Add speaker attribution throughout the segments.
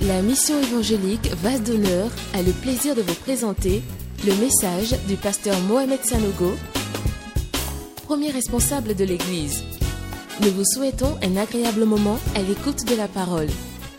Speaker 1: La mission évangélique Vase d'honneur a le plaisir de vous présenter le message du pasteur Mohamed Sanogo, premier responsable de l'Église. Nous vous souhaitons un agréable moment à l'écoute de la parole.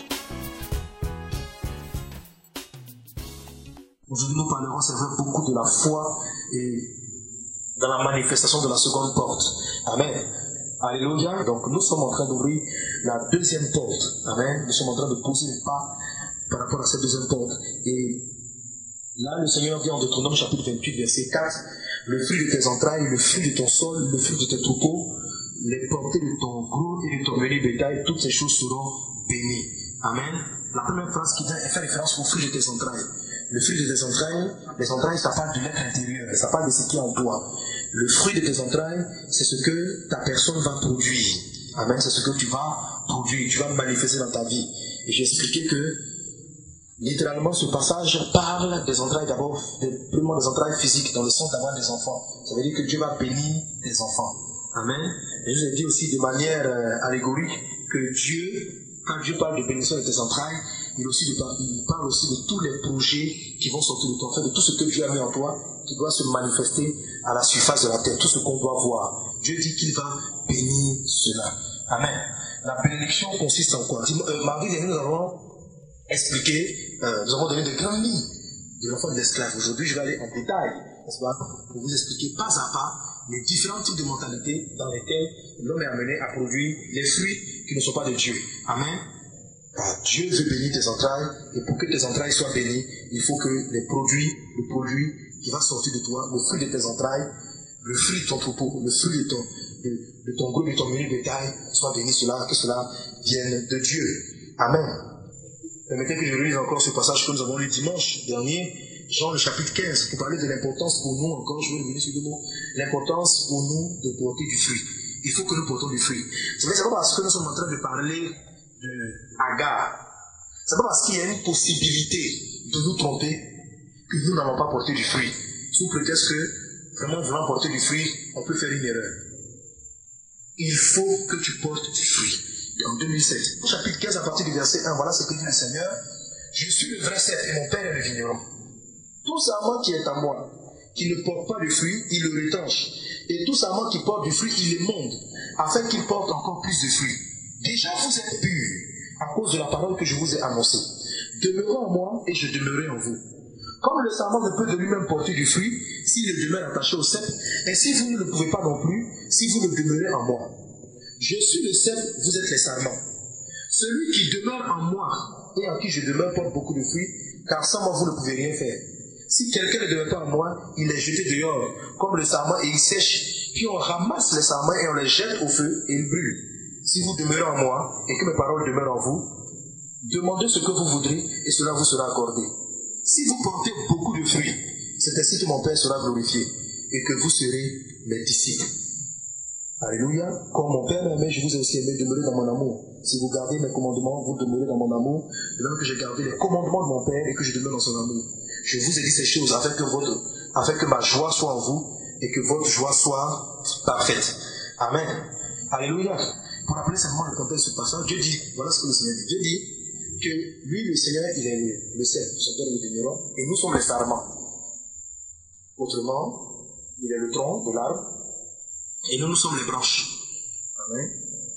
Speaker 2: Aujourd'hui, nous parlerons, c'est vrai, beaucoup de la foi et dans la manifestation de la seconde porte. Amen. Alléluia. Donc, nous sommes en train d'ouvrir la deuxième porte. Amen. Nous sommes en train de poser les pas par rapport à cette deuxième porte. Et là, le Seigneur dit en Deutéronome chapitre 28, verset 4, le fruit de tes entrailles, le fruit de ton sol, le fruit de tes troupeaux, les portées de ton gros et de ton menu bétail, toutes ces choses seront bénies. Amen. La première phrase qui vient fait référence au fruit de tes entrailles. Le fruit de tes entrailles, les entrailles, ça parle de l'être intérieur, ça parle de ce qui est en toi. Le fruit de tes entrailles, c'est ce que ta personne va produire. Amen, c'est ce que tu vas produire, tu vas manifester dans ta vie. Et j'ai expliqué que, littéralement, ce passage parle des entrailles d'abord, premièrement des entrailles physiques, dans le sens d'avoir des enfants. Ça veut dire que Dieu va bénir tes enfants. Amen. Et je vous ai dit aussi de manière allégorique que Dieu, quand Dieu parle de bénédiction de tes entrailles, il parle aussi de tous les projets qui vont sortir de toi, en fait, de tout ce que Dieu a mis en toi, qui doit se manifester à la surface de la terre, tout ce qu'on doit voir. Dieu dit qu'il va bénir cela. Amen. La bénédiction consiste en quoi? Mardi dernier, nous avons expliqué, nous avons donné de grandes lignes de l'enfant de l'esclave. Aujourd'hui, je vais aller en détail, n'est-ce pas, pour vous expliquer pas à pas les différents types de mentalités dans lesquelles l'homme est amené à produire les fruits qui ne sont pas de Dieu. Amen. Dieu veut bénir tes entrailles, et pour que tes entrailles soient bénies, il faut que le produit qui va sortir de toi, le fruit de tes entrailles, le fruit de ton troupeau, le fruit de ton gros, de ton menu bétail, soit béni, que cela vienne de Dieu. Amen. Permettez que je relise encore ce passage que nous avons lu dimanche dernier, Jean le chapitre 15, pour parler de l'importance pour nous, encore je vais revenir sur le mot, l'importance pour nous de porter du fruit. Il faut que nous portons du fruit. C'est pas parce que nous sommes en train de parler de Agar. C'est pas parce qu'il y a une possibilité de nous tromper que nous n'allons pas porter du fruit. Sous prétexte que vraiment voulant porter du fruit, on peut faire une erreur. Il faut que tu portes du fruit. En 2007, au chapitre 15, à partir du verset 1, voilà ce que dit le Seigneur. Je suis le vrai cep et mon père est le vigneron. Tout sarment qui est à moi, qui ne porte pas de fruit, il le retranche. Et tout sarment qui porte du fruit, il le monte, afin qu'il porte encore plus de fruits. Déjà vous êtes purs à cause de la parole que je vous ai annoncée. Demeurez en moi et je demeurerai en vous. Comme le sarment ne peut de lui-même porter du fruit s'il demeure attaché au cep, ainsi vous ne le pouvez pas non plus si vous ne demeurez en moi. Je suis le cep, vous êtes les sarments. Celui qui demeure en moi et en qui je demeure porte beaucoup de fruits, car sans moi vous ne pouvez rien faire. Si quelqu'un ne demeure pas en moi, il est jeté dehors comme le sarment et il sèche. Puis on ramasse les sarments et on les jette au feu et ils brûlent. Si vous demeurez en moi et que mes paroles demeurent en vous, demandez ce que vous voudrez et cela vous sera accordé. Si vous portez beaucoup de fruits, c'est ainsi que mon Père sera glorifié et que vous serez mes disciples. Alléluia. Comme mon Père m'aimait, je vous ai aussi aimé, demeurez dans mon amour. Si vous gardez mes commandements, vous demeurez dans mon amour, de même que j'ai gardé les commandements de mon Père et que je demeure dans son amour. Je vous ai dit ces choses afin que ma joie soit en vous et que votre joie soit parfaite. Amen. Alléluia. Pour rappeler simplement le contexte de ce passage, Dieu dit, voilà ce que le Seigneur dit. Dieu dit que lui, le Seigneur, il est le cep, son père est le vigneron, et nous sommes les sarments. Autrement, il est le tronc de l'arbre, et nous sommes les branches. Amen.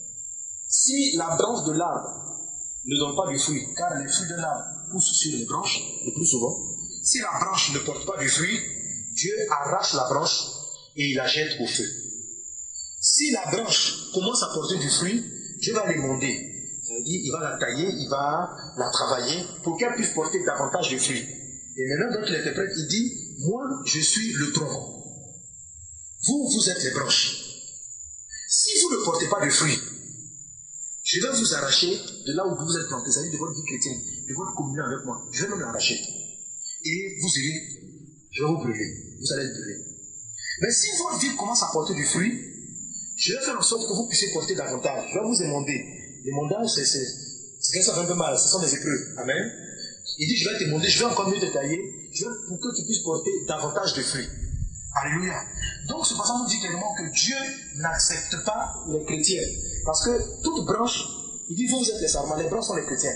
Speaker 2: Si la branche de l'arbre ne donne pas du fruit, car les fruits de l'arbre poussent sur les branches, le plus souvent, si la branche ne porte pas du fruit, Dieu arrache la branche et il la jette au feu. Si la branche commence à porter du fruit, Dieu va l'émonder. Ça veut dire, il va la tailler, il va la travailler pour qu'elle puisse porter davantage de fruits. Et maintenant, quand il interprète, il dit, moi, je suis le tronc. Vous êtes les branches. Si vous ne portez pas de fruits, je vais vous arracher de là où vous êtes plantés, c'est-à-dire de votre vie chrétienne, de votre communion avec moi. Je vais même l'arracher. Et je vais vous brûler. Vous allez être brûlés. Mais si votre vie commence à porter du fruit, je vais faire en sorte que vous puissiez porter davantage. Je vais vous émonder. L'émondage, c'est que ça fait un peu mal. Ce sont des épreuves. Amen. Il dit, je vais t'émonder, je vais encore mieux te tailler, pour que tu puisses porter davantage de fruits. Alléluia. Donc, ce passage nous dit clairement que Dieu n'accepte pas les chrétiens. Parce que toute branche, il dit, vous êtes les sarments, les branches sont les chrétiens.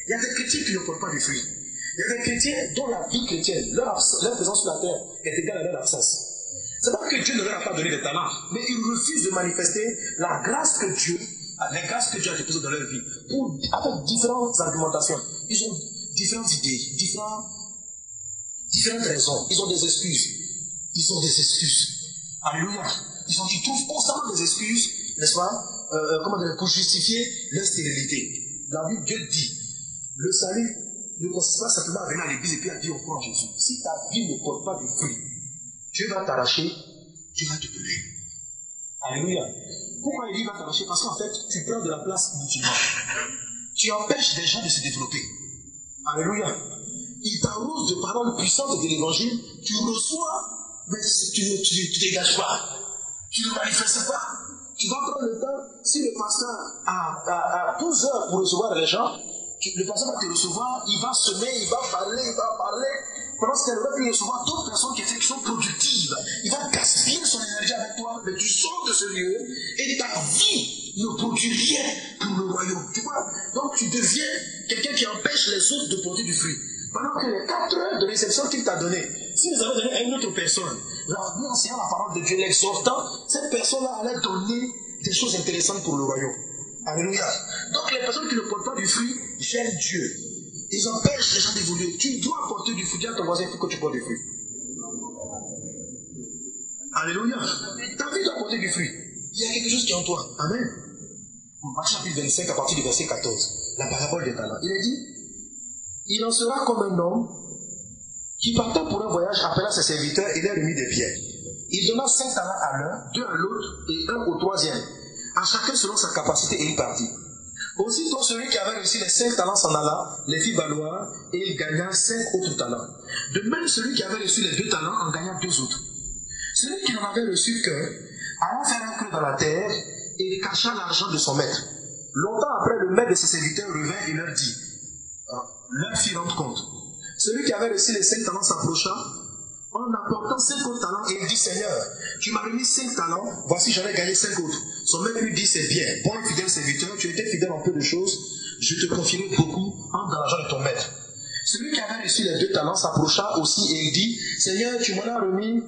Speaker 2: Il y a des chrétiens qui ne portent pas de fruits. Il y a des chrétiens dont la vie chrétienne, leur présence sur la terre est égale à leur absence. C'est pas que Dieu ne leur a pas donné des talents, mais ils refusent de manifester la grâce que Dieu, les grâces que Dieu a déposées dans leur vie, avec différentes argumentations. Ils ont différentes idées, différentes raisons. Ils ont des excuses. Alléluia. Ils trouvent constamment des excuses, n'est-ce pas, pour justifier leur stérilité. La Bible, Dieu dit, le salut ne consiste pas simplement à venir à l'église et puis à dire au croire en Jésus. Si ta vie ne porte pas de fruits, Dieu va t'arracher, Dieu va te brûler. Alléluia. Pourquoi il dit va t'arracher? Parce qu'en fait, tu prends de la place inutilement. Tu empêches des gens de se développer. Alléluia. Il t'arrose de paroles puissantes de l'évangile, tu reçois, mais tu ne dégages pas. Tu ne manifestes pas. Tu vas prendre le temps, si le pasteur a 12 heures pour recevoir les gens, le pasteur va te recevoir, il va semer, il va parler. Pendant ce qu'elle aurait pu recevoir d'autres personnes qui sont productives. Il va gaspiller son énergie avec toi, mais tu sors de ce lieu et ta vie ne produit rien pour le royaume. Tu vois? Donc tu deviens quelqu'un qui empêche les autres de porter du fruit. Pendant que les 4 heures de réception qu'il t'a donné, si nous avons donné à une autre personne, lui enseignant la parole de Dieu, l'exhortant, cette personne-là allait donner des choses intéressantes pour le royaume. Alléluia. Donc les personnes qui ne portent pas du fruit gênent Dieu. Ils empêchent les gens d'évoluer. Tu dois porter du fruit. Dis à ton voisin, il faut que tu portes du fruit. Alléluia. Ta vie doit porter du fruit. Il y a quelque chose qui est en toi. Amen. Marc chapitre 25, à partir du verset 14, la parabole des talents. Il est dit, il en sera comme un homme qui partant pour un voyage appela ses serviteurs et leur remit des pierres. Il donna 5 talents à l'un, 2 à l'autre et 1 au troisième. À chacun selon sa capacité et il partit. Aussitôt celui qui avait reçu les 5 talents s'en alla, les fit valoir et il gagna 5 autres talents. De même celui qui avait reçu les 2 talents en gagna 2 autres. Celui qui n'en avait reçu qu'un alla faire un creux dans la terre et cacha l'argent de son maître. Longtemps après, le maître de ses serviteurs revint et leur dit, leur fit rendre compte. Celui qui avait reçu les 5 talents s'approcha en apportant 5 autres talents et il dit, Seigneur, tu m'as remis 5 talents, voici j'en ai gagné 5 autres. Son maître lui dit, c'est bien, bon et fidèle serviteur, tu étais fidèle en peu de choses, je te confierai beaucoup, entre dans l'argent de ton maître. Celui qui avait reçu les 2 talents s'approcha aussi et il dit, Seigneur, tu m'as remis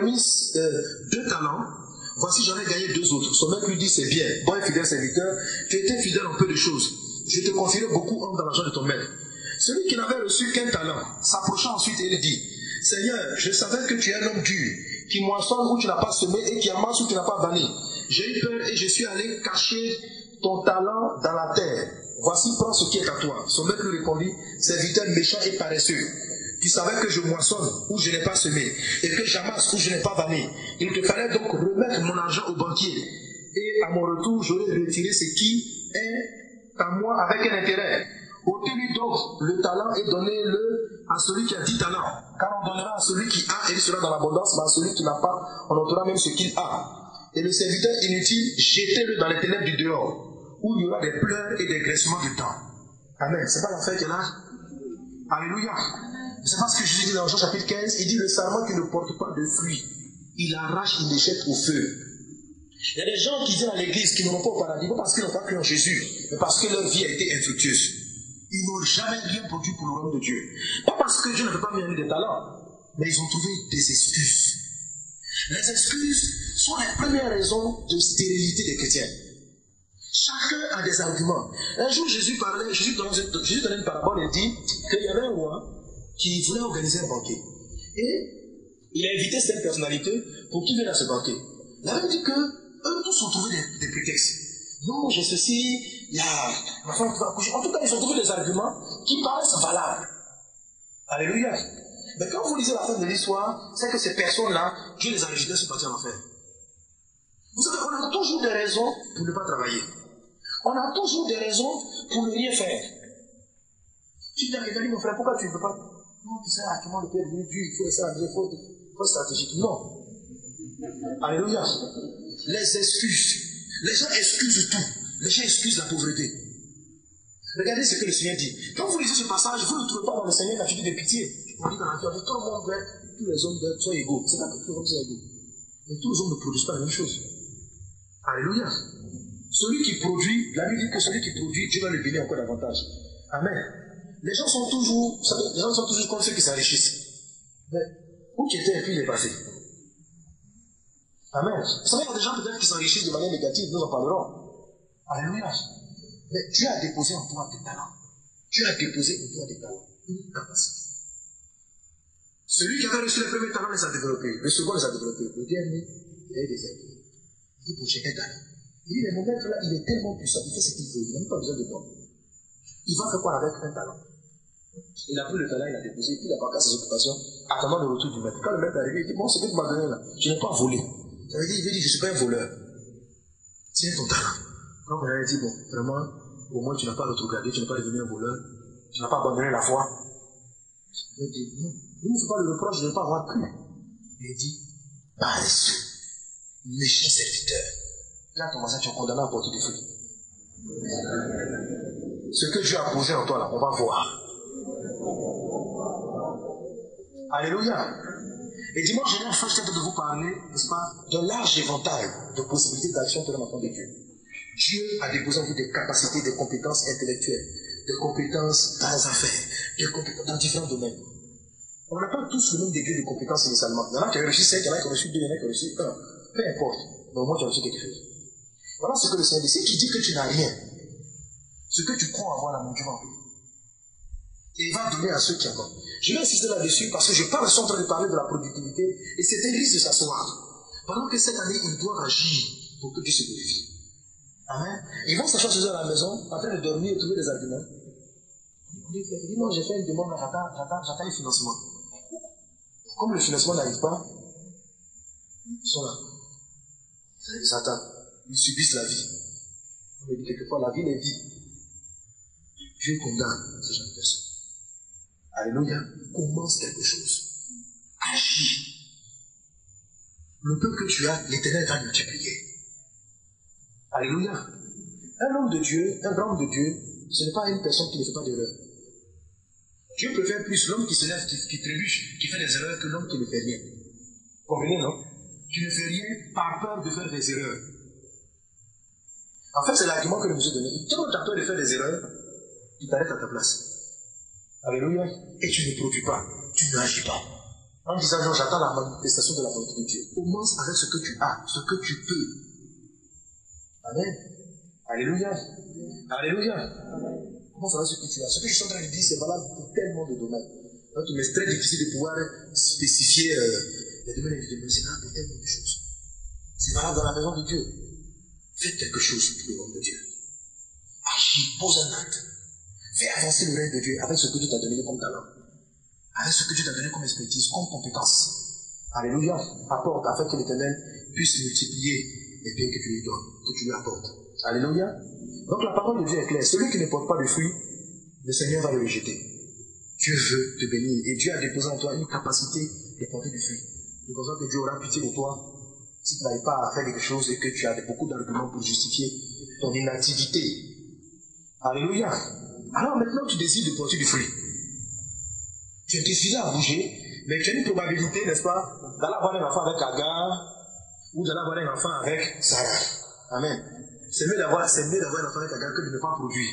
Speaker 2: 2 talents, voici j'en ai gagné 2 autres. Son maître lui dit, c'est bien, bon et fidèle serviteur, tu étais fidèle en peu de choses, je te confierai beaucoup, entre dans l'argent de ton maître. Celui qui n'avait reçu qu'un talent s'approcha ensuite et il dit, Seigneur, je savais que tu es un homme dur, qui moissonne où tu n'as pas semé et qui amasse où tu n'as pas vanné. J'ai eu peur et je suis allé cacher ton talent dans la terre. Voici, prends ce qui est à toi. Son maître lui répondit, serviteur méchant et paresseux. Tu savais que je moissonne où je n'ai pas semé et que j'amasse où je n'ai pas vanné. Il te fallait donc remettre mon argent au banquier. Et à mon retour, j'aurais retiré ce qui est à moi avec un intérêt. Ôtez-lui donc le talent et donnez-le à celui qui a 10 talents. Car on donnera à celui qui a et il sera dans l'abondance, mais à celui qui n'a pas, on ôtera même ce qu'il a. Et le serviteur inutile, jetez-le dans les ténèbres du dehors, où il y aura des pleurs et des graissements de dents. Amen. C'est pas l'enfer qu'il y a là? Alléluia. C'est pas ce que Jésus dit dans Jean chapitre 15. Il dit le sarment qui ne porte pas de fruits, il arrache, il les jette au feu. Il y a des gens qui viennent à l'église qui n'ont pas au paradis, pas parce qu'ils n'ont pas cru en Jésus, mais parce que leur vie a été infructueuse. Ils n'ont jamais rien produit pour le royaume de Dieu. Pas parce que Dieu n'avait pas mis en eux des talents, mais ils ont trouvé des excuses. Les excuses sont les premières raisons de stérilité des chrétiens. Chacun a des arguments. Un jour, Jésus donnait une parabole et dit qu'il y avait un roi qui voulait organiser un banquet. Et il a invité cette personnalité pour qu'il vienne à ce banquet. Il avait dit qu'eux tous ont trouvé des prétextes. Non, j'ai ceci, il y a ma femme qui va accoucher. En tout cas, ils ont trouvé des arguments qui paraissent valables. Alléluia. Mais quand vous lisez la fin de l'histoire, c'est que ces personnes-là, Dieu les a rejetées sur partir en enfer. Vous savez, on a toujours des raisons pour ne pas travailler. On a toujours des raisons pour ne rien faire. Tu dis à quelqu'un, mon frère, pourquoi tu ne veux pas? Non, tu sais, comment le Père est venu, Dieu, il faut ça, il faut stratégique. Non. Alléluia. Les excuses. Les gens excusent tout. Les gens excusent la pauvreté. Regardez ce que le Seigneur dit. Quand vous lisez ce passage, vous ne trouvez pas dans le Seigneur l'attitude de pitié. On dit dans la vie, tout le monde doit être, tous les hommes doivent être égaux. C'est pas que tous les hommes sont égaux. Mais tous les hommes ne produisent pas la même chose. Alléluia. Celui qui produit, la Bible dit que celui qui produit, Dieu va le bénir encore davantage. Amen. les gens sont toujours, vous savez, les gens sont toujours comme ceux qui s'enrichissent. Mais où tu étais et puis il est passé. Amen. Vous savez, il y a des gens peut-être qui s'enrichissent de manière négative, nous en parlerons. Alléluia. Mais Dieu a déposé en toi des talents. Dieu a déposé en toi des talents, une capacité. Celui qui avait reçu les premiers talents les a développés, le second les a développés, le dernier, il a eu des aides. Il dit, pour j'ai un talent. Il dit, mais mon maître là, il est tellement puissant, il fait ce qu'il veut, il n'a même pas besoin de moi. Il va faire quoi avec un talent? Il a pris le talent, il a déposé, puis il a pas qu'à ses occupations, attendant le retour du maître. Quand le maître est arrivé, il dit, bon, ce que tu m'as donné là, je n'ai pas volé. Ça veut dire, il veut dire, je ne suis pas un voleur. Tiens ton talent. Donc, on a dit, bon, vraiment, au moins tu n'as pas rétrogradé, tu n'es pas devenu un voleur, tu n'as pas abandonné la foi. Il dit, non, il ne faut pas le reproche de ne pas avoir cru. Il dit, paresseux, méchant serviteur. Là, ton matin, tu es condamné à porter des fruits. Ce que Dieu a posé en toi là, on va voir. Alléluia. Et dimanche, j'ai l'impression de vous parler, n'est-ce pas, d'un large éventail de possibilités d'action pour l'enfant de Dieu. Dieu a déposé en vous des capacités, des compétences intellectuelles, des compétences dans les affaires, des compétences dans différents domaines. On n'a pas tous le même degré de compétences initialement. Il y en a qui ont reçu 5, il y en a qui ont reçu 2, il y en a qui ont reçu 1. Peu importe. Mais au moins tu as reçu quelque chose. Voilà ce que le Seigneur dit. Si tu dis que tu n'as rien, ce que tu crois avoir là, mon Dieu va en payer. Et il va donner à ceux qui en ont. Je vais insister là-dessus parce que je suis en train de parler de la productivité et c'est un risque de s'asseoir. Pendant que cette année, ils doivent agir pour que Dieu se glorifie. Amen. Ils vont s'asseoir chez eux à la maison, en train de dormir et trouver des arguments. Il dit non, j'ai fait une demande, j'attends le financement. Comme le financement n'arrive pas, ils sont là. Ils attendent. Ils subissent la vie. On me dit quelquefois, la vie est vie. Dieu condamne ces gens de personnes. Alléluia. Commence quelque chose. Agis. Le peu que tu as, l'Éternel va multiplier. Alléluia. Un homme de Dieu, un grand homme de Dieu, ce n'est pas une personne qui ne fait pas d'erreur. Dieu préfère plus l'homme qui se lève, qui trébuche, qui fait des erreurs que l'homme qui ne fait rien. Comprenez, non? Qui ne fait rien par peur de faire des erreurs. En fait, c'est l'argument que nous a donné. Quand tu as peur de faire des erreurs, tu t'arrêtes à ta place. Alléluia. Et tu ne produis pas. Tu n'agis pas. En disant non, j'attends la manifestation de la volonté de Dieu. Commence avec ce que tu as, ce que tu peux. Amen. Alléluia. Alléluia. Commence avec ce que tu as. Ce que je suis en train de dire, c'est valable pour tellement de domaines. Donc, il m'est très difficile de pouvoir spécifier les domaines individuels. C'est valable pour tellement de choses. C'est valable dans la maison de Dieu. Faites quelque chose pour le nom de Dieu. Agis, pose un acte. Fais avancer le règne de Dieu avec ce que Dieu t'a donné comme talent. Avec ce que Dieu t'a donné comme expertise, comme compétence. Alléluia. Apporte afin que l'Éternel puisse multiplier les biens que tu lui donnes, que tu lui apportes. Alléluia. Donc la parole de Dieu est claire. Celui qui ne porte pas de fruits, le Seigneur va le rejeter. Dieu veut te bénir. Et Dieu a déposé en toi une capacité de porter du fruit. C'est pour ça que Dieu aura pitié de toi si tu n'arrives pas à faire quelque chose et que tu as beaucoup d'arguments pour justifier ton inactivité. Alléluia. Alors maintenant tu décides de porter du fruit. Tu es décidé à bouger, mais tu as une probabilité, n'est-ce pas, d'aller avoir un enfant avec Agar ou d'aller avoir un enfant avec Sarah. Amen. C'est mieux d'avoir un enfant avec Agar que de ne pas produire.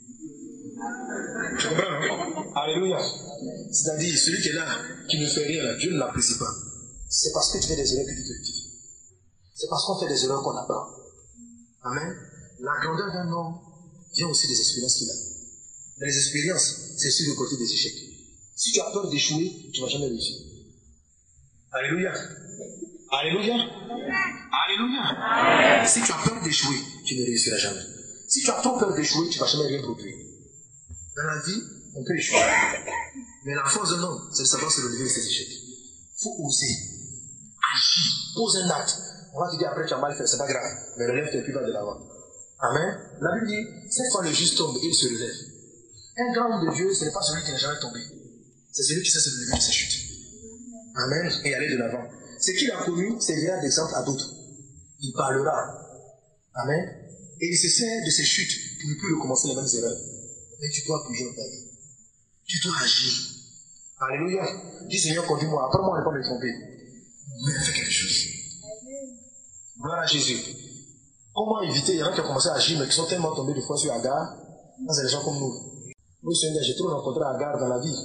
Speaker 2: Tu comprends, non? Alléluia. C'est-à-dire, celui qui est là, qui ne fait rien, là, Dieu ne l'apprécie pas. C'est parce que tu fais des erreurs que tu te rectifies. C'est parce qu'on fait des erreurs qu'on apprend. Amen. La grandeur d'un homme vient aussi des expériences qu'il a. Mais les expériences, c'est sur le côté des échecs. Si tu as peur d'échouer, tu ne vas jamais réussir. Alléluia. Alléluia. Alléluia. Si tu as peur d'échouer, tu ne réussiras jamais. Si tu as trop peur d'échouer, tu ne vas jamais rien produire. Dans la vie, on peut échouer. Mais la force d'un homme, c'est de savoir se relever de ses échecs. Il faut oser. Agir. Pose un acte. On va te dire après tu as mal fait, c'est pas grave. Mais relève-toi et puis va de l'avant. Amen. La Bible dit, cette fois le juste tombe et il se relève. Un grand homme de Dieu, ce n'est pas celui qui n'est jamais tombé. C'est celui qui sait se relever de ses chutes. Amen. Et aller de l'avant. Ce qu'il a connu servira d'exemple à d'autres. Il parlera. Amen. Et il se sert de ses chutes pour ne plus recommencer les mêmes erreurs. Mais tu dois bouger dans ta vie. Tu dois agir. Alléluia. Dis Seigneur, conduis-moi. Apprends-moi à ne pas me tromper. Mais fais quelque chose. Gloire à Jésus. Comment éviter? Il y en a qui ont commencé à agir, mais qui sont tellement tombés de fois sur Agar. C'est des gens comme nous. Oui, Seigneur, j'ai trop rencontré Agar dans la vie.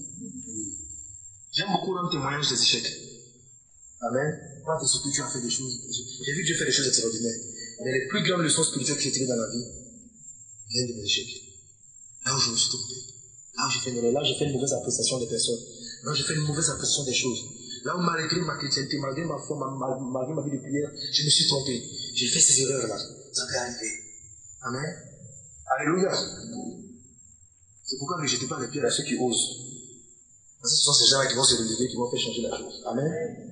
Speaker 2: J'aime beaucoup rendre témoignage des échecs. Amen. Pas de ce que tu as fait des choses. J'ai vu Dieu faire des choses extraordinaires. Mais les plus grandes leçons spirituelles que j'ai tirées dans la vie viennent de mes échecs. Là où je me suis trompé. Là où j'ai fait une erreur. Là où j'ai fait une mauvaise appréciation des personnes. Là où j'ai fait une mauvaise appréciation des choses. Là où malgré ma chrétienté, malgré ma foi, malgré ma vie de prière, je me suis trompé. J'ai fait ces erreurs-là. Ça peut arriver. Amen. Alléluia. C'est pourquoi ne jetez pas les pierres à ceux qui osent. Parce que ce sont ces gens-là qui vont se relever, qui vont faire changer la chose. Amen.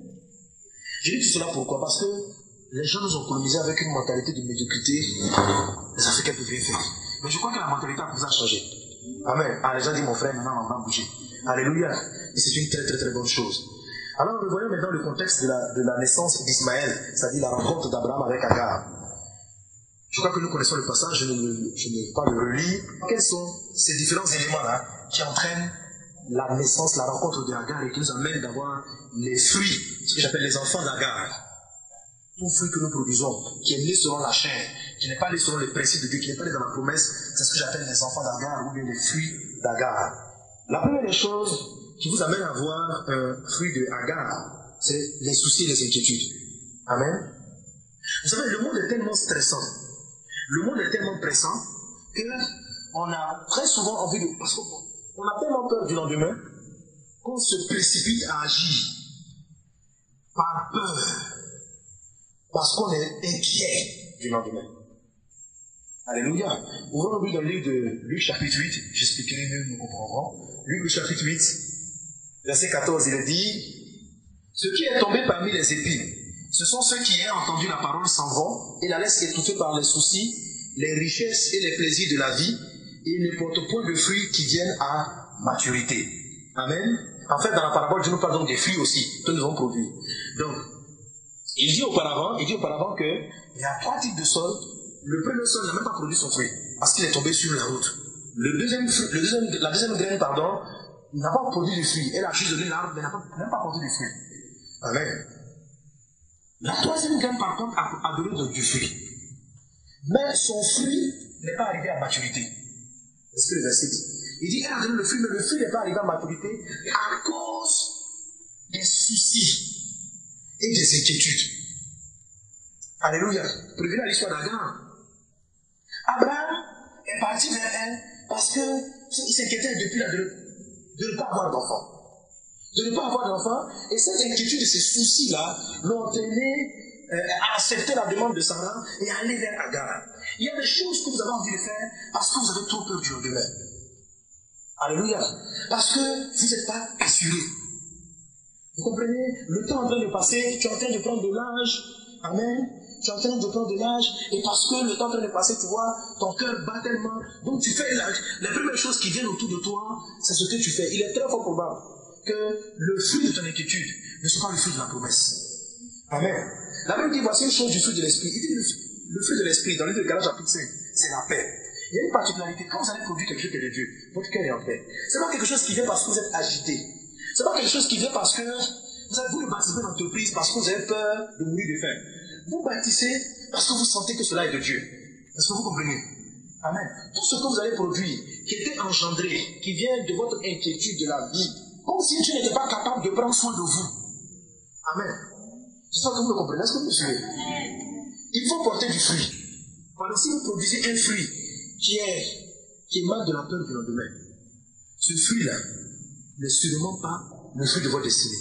Speaker 2: Je dis tout cela pourquoi? Parce que les gens nous ont colonisés avec une mentalité de médiocrité. Les Africains peuvent rien faire. Mais je crois que la mentalité a commencé à changer. Amen. Ah, les gens disent, mon frère, maintenant on va bouger. Alléluia. Et c'est une très très très bonne chose. Alors nous voyons maintenant le contexte de la naissance d'Ismaël, c'est-à-dire la rencontre d'Abraham avec Agar. Je crois que nous connaissons le passage, je ne vais pas le relire. Quels sont ces différents éléments-là qui entraînent la naissance, la rencontre d'Agar et qui nous amènent d'avoir les fruits, ce que j'appelle les enfants d'Agar. Tout fruit que nous produisons, qui est né selon la chair, qui n'est pas né selon les principes de Dieu, qui n'est pas né dans la promesse, c'est ce que j'appelle les enfants d'Agar ou bien les fruits d'Agar. La première des choses qui vous amène à avoir un fruit de Agar, c'est les soucis et les inquiétudes. Amen. Vous savez, le monde est tellement stressant, le monde est tellement pressant, qu'on a très souvent envie de... Parce qu'on a tellement peur du lendemain, qu'on se précipite à agir par peur, parce qu'on est inquiet du lendemain. Alléluia. Ouvrons le dans le livre de Luc chapitre 8, j'expliquerai mieux, nous comprendrons. Luc chapitre 8, verset 14, il est dit, ce qui est tombé parmi les épines, ce sont ceux qui ayant entendu la parole s'en vont et la laissent étouffer par les soucis, les richesses et les plaisirs de la vie, et ne portent point de fruits qui viennent à maturité. Amen. En fait, dans la parabole, Dieu nous parle donc des fruits aussi que nous avons produits. Donc, il dit auparavant qu'il y a 3 types de sols. Le premier sol n'a même pas produit son fruit parce qu'il est tombé sur la route. La deuxième graine, n'a pas produit de fruit. Elle a juste donné l'arbre, mais n'a même pas produit de fruit. Amen. La troisième graine, par contre, a donné du fruit. Mais son fruit n'est pas arrivé à maturité. Est-ce que le verset dit? Il dit, elle a donné le fruit, mais le fruit n'est pas arrivé à maturité à cause des soucis et des inquiétudes. Alléluia. Prévenez à l'histoire d'Agar. Abraham est parti vers elle parce qu'il s'inquiétait depuis là de ne pas avoir d'enfant. De ne pas avoir d'enfant. Et cette inquiétude et ces soucis-là l'ont entraîné à accepter la demande de Sarah et à aller vers Agar. Il y a des choses que vous avez envie de faire parce que vous avez trop peur du lendemain. Alléluia. Parce que vous n'êtes pas assuré. Vous comprenez? Le temps est en train de passer, tu es en train de prendre de l'âge. Amen. Tu es en train de prendre de l'âge, et parce que le temps est en train de passer, tu vois, ton cœur bat tellement. Donc tu fais l'âge. Les premières choses qui viennent autour de toi, c'est ce que tu fais. Il est très fort probable que le fruit de ton inquiétude ne soit pas le fruit de la promesse. Amen. La Bible dit, voici une chose du fruit de l'esprit. Il dit le fruit de l'esprit, dans le livre de Galates chapitre 5, c'est la paix. Il y a une particularité, quand vous allez produire quelque chose qui est de Dieu, votre cœur est en paix. Ce n'est pas quelque chose qui vient parce que vous êtes agité. Ce n'est pas quelque chose qui vient parce que vous ne bâtissez pas l'entreprise parce que vous avez peur de mourir de faim. Vous bâtissez parce que vous sentez que cela est de Dieu. Est-ce que vous comprenez? Amen. Tout ce que vous allez produire, qui était engendré, qui vient de votre inquiétude de la vie, comme si Dieu n'était pas capable de prendre soin de vous. Amen. J'espère que vous le comprenez. Est-ce que vous me suivez? Il faut porter du fruit. Parce que si vous produisez un fruit qui émane de la peur du lendemain, ce fruit-là n'est sûrement pas le fruit de votre destinée.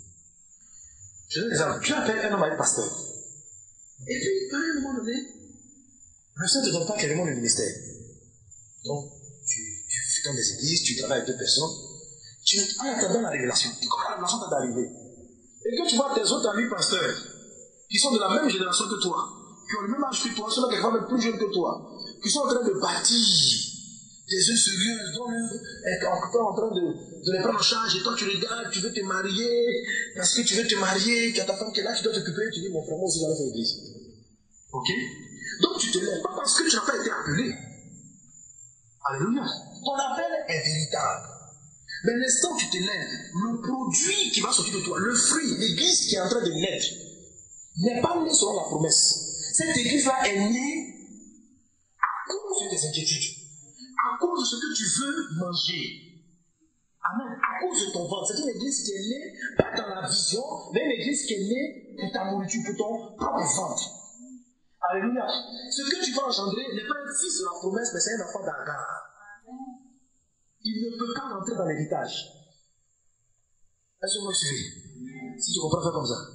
Speaker 2: Je donne un exemple. Tu appelles un homme à être pasteur. Et puis, à un moment donné, le Seigneur ne te donne pas clairement le ministère. Donc, tu dans des églises, tu travailles avec 2 personnes. Tu attends la révélation. Et comment la révélation t'est arrivée? Et que tu vois tes autres amis pasteurs, qui sont de la même génération que toi, qui ont le même âge que toi, sont quelquefois même plus jeunes que toi, qui sont en train de bâtir des œuvres sérieuses, dont est en train de les prendre en charge, et toi tu regardes, tu veux te marier, parce que tu veux te marier, tu as ta femme qui est là, tu dois t'occuper, tu dis, mon frère, moi aussi j'allais faire l'église. Ok? Donc tu te lèves, pas parce que tu n'as pas été appelé. Alléluia. Ton appel est véritable. Mais l'instant où tu te lèves, le produit qui va sortir de toi, le fruit, l'église qui est en train de naître, n'est pas né selon la promesse. Cette église-là est née à cause de tes inquiétudes, à cause de ce que tu veux manger. Amen. À cause de ton ventre. C'est une église qui est née, pas dans la vision, mais une église qui est née pour ta nourriture, pour ton propre ventre. Alléluia. Ce que tu vas engendrer n'est pas un fils de la promesse, mais c'est un enfant d'Agar. Il ne peut pas rentrer dans l'héritage. Est-ce que vous me suivez? Si tu comprends, fais comme ça.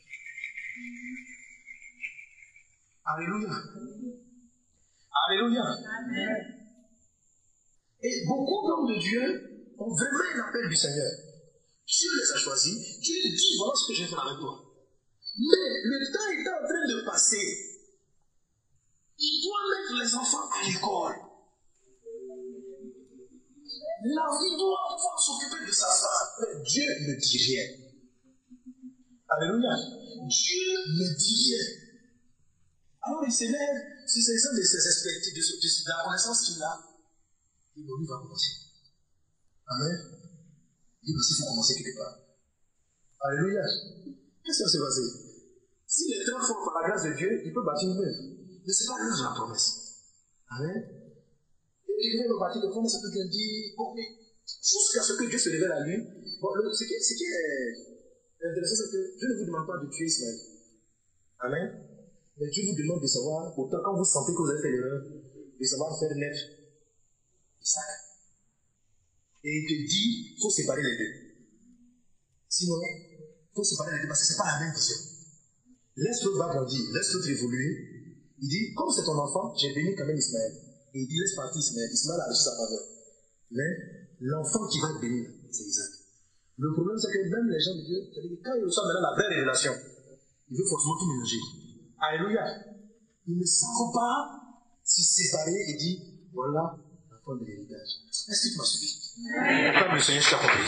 Speaker 2: Alléluia. Alléluia. Amen. Et beaucoup d'hommes de Dieu ont vraiment un appel du Seigneur. Dieu les a choisis. Dieu dit, voilà ce que je vais faire avec toi. Mais le temps est en train de passer. Il doit mettre les enfants à l'école. La vie doit pouvoir s'occuper de sa femme. Mais Dieu ne dit rien. Alléluia. Dieu ne dit rien. Alors il s'élève sur ses exemples de ses expectations, de la connaissance qu'il a. Et lui va commencer. Amen. Il dit, il faut commencer quelque part. Alléluia. Qu'est-ce qui va se passer? S'il est très fort par la grâce de Dieu, il peut bâtir une œuvre. Mais ce n'est pas l'œuvre de la promesse. Amen. Et il vient me bâtir de promesse, ça peut bien dire, bon, mais jusqu'à ce que Dieu se révèle à lui. Bon, ce qui est intéressant, c'est que Dieu ne vous demande pas de tuer Ismaël. Amen. Mais Dieu vous demande de savoir, autant quand vous sentez que vous avez fait l'erreur, de savoir faire naître Isaac. Et il te dit, il faut séparer les deux. Sinon, il faut séparer les deux parce que ce n'est pas la même vision. Laisse l'autre va grandir, laisse l'autre évoluer. Il dit, comme c'est ton enfant, j'ai béni quand même Ismaël. Et il dit, laisse partir Ismaël. Ismaël a reçu sa faveur. Mais l'enfant qui va être béni, c'est Isaac. Le problème, c'est que même les gens de Dieu, c'est-à-dire que quand ils reçoivent maintenant la vraie révélation, ils veulent forcément tout mélanger. Alléluia. Ils ne savent pas se séparer et dire, voilà la forme de l'héritage. Est-ce que tu m'as suivi? Comme le Seigneur, je t'ai compris.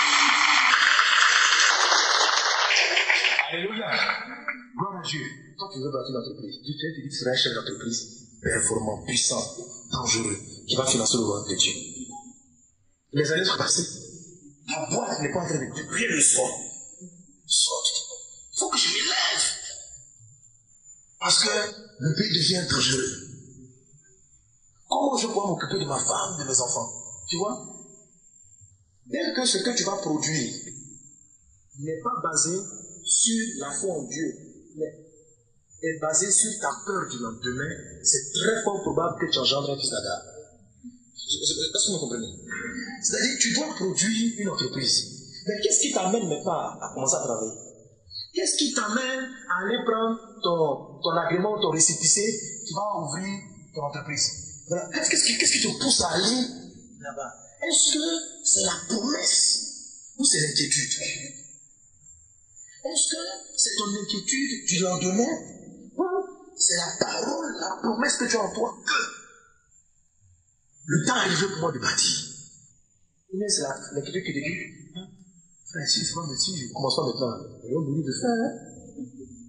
Speaker 2: Alléluia. Gloire à Dieu. Toi qui veux bâtir l'entreprise, Dieu te dit que tu seras un chef d'entreprise performant, puissant, dangereux, qui va financer le royaume de Dieu. Les années sont passées. La boîte n'est pas en train de rien le soir. Sors, tu dis, il faut que je m'élève. Parce que le pays devient dangereux. Comment je pourrais m'occuper de ma femme, de mes enfants? Tu vois? Dès que ce que tu vas produire n'est pas basé sur la foi en Dieu, mais est basé sur ta peur du lendemain, c'est très fort probable que tu engendres un fils d'Adam. Est-ce que vous me comprenez? C'est-à-dire que tu dois produire une entreprise. Mais qu'est-ce qui t'amène même pas à commencer à travailler? Qu'est-ce qui t'amène à aller prendre ton agrément, ton récépissé, qui va ouvrir ton entreprise? Voilà. Qu'est-ce qui te pousse à aller là-bas? Est-ce que c'est la promesse ou c'est l'inquiétude? Est-ce que c'est ton inquiétude du lendemain ou c'est la parole, la promesse que tu as en toi que le temps est arrivé pour moi de bâtir? Ou bien c'est l'inquiétude qui te dit, frère, si je ne commence pas maintenant, je vais mourir de faim.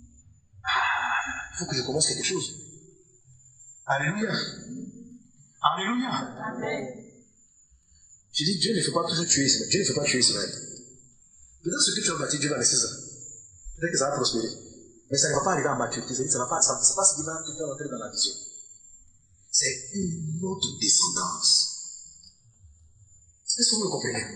Speaker 2: Il faut que je commence quelque chose. Alléluia. Alléluia. Amen. Je dis, Dieu ne fait pas toujours tuer Ismaël. Dieu ne fait pas tuer Ismaël. Peut-être ce que tu as bâti, Dieu va laisser ça. Peut-être que ça va prospérer. Mais ça ne va pas arriver à maturité. Ça ne va pas se dire que tu vas entrer dans la vision. C'est une autre descendance. Est-ce que vous me comprenez?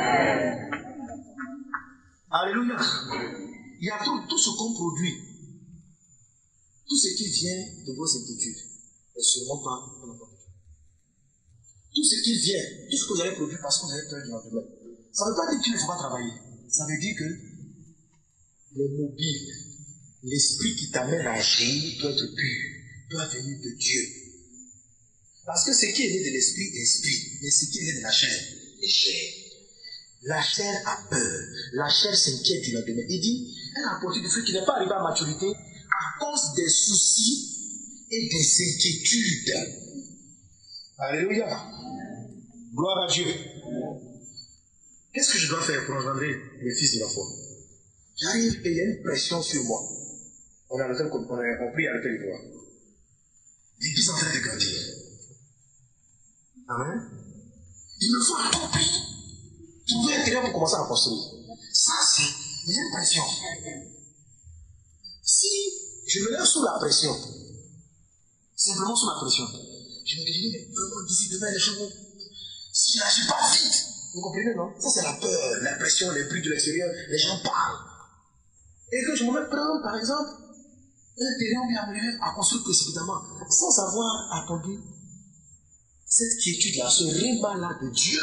Speaker 2: Alléluia. Il y a tout ce qu'on produit. Tout ce qui vient de vos inquiétudes n'est sûrement pas un enfant de Dieu. Tout ce qui vient, tout ce que vous avez produit parce que vous avez peur du lendemain, ça ne veut pas dire qu'il ne faut pas travailler. Ça veut dire que les mobiles, l'esprit qui t'amène à agir doit être pur, doit venir de Dieu. Parce que ce qui est né de l'esprit est esprit, mais ce qui est né de la chair est chair. La chair a peur, la chair s'inquiète du lendemain. Il dit, elle a apporté du fruit qui n'est pas arrivé à maturité à cause des soucis et des inquiétudes. Alléluia. Gloire à Dieu. Qu'est-ce que je dois faire pour engendrer les fils de la foi? J'arrive et il y a une pression sur moi. On prie avec les voix. L'église est en train de grandir. Amen. Il me faut un tout prix. Trouver un terrain pour commencer à construire. Ça, c'est une pression. Si je me lève sous la pression, simplement sous la pression, je me dis, mais vraiment d'ici demain, les gens vont... Si je n'agis pas vite, vous comprenez, non? Ça, c'est la peur, l'impression, les bruits de l'extérieur, les gens parlent. Et que je me mets prendre, par exemple, un terrain où il y a à construire précipitamment, sans avoir attendu cette quiétude-là, ce réma-là de Dieu.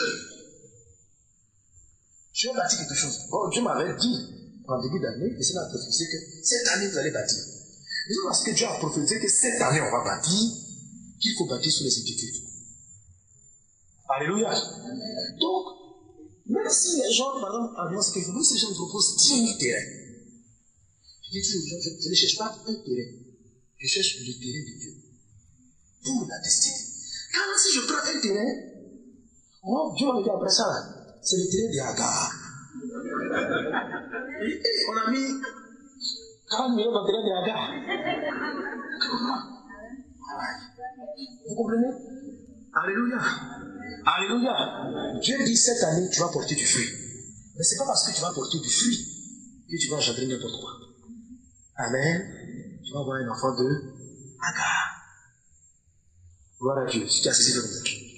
Speaker 2: Je vais bâtir quelque chose. Oh, Dieu m'avait dit en début d'année, et c'est la prophétie que cette année vous allez bâtir. Mais c'est parce que Dieu a prophétisé que cette année on va bâtir, qu'il faut bâtir sur les inquiétudes. Alléluia. Donc, même si les gens, par exemple, annoncent quelque chose, si les gens me proposent 10 000 terrains, je dis toujours, je ne cherche pas un terrain, je cherche le terrain de Dieu pour la destinée. Car si je prends un terrain, oh, Dieu va me dire après ça, c'est le terrain de Agar. On a mis 40 millions dans le terrain de Agar. Vous comprenez? Alléluia. Alléluia. Dieu dit cette année, tu vas porter du fruit. Mais ce n'est pas parce que tu vas porter du fruit que tu vas engendrer n'importe quoi. Amen. Tu vas avoir un enfant de Agar. Gloire à Dieu. Si tu as saisi comme ça.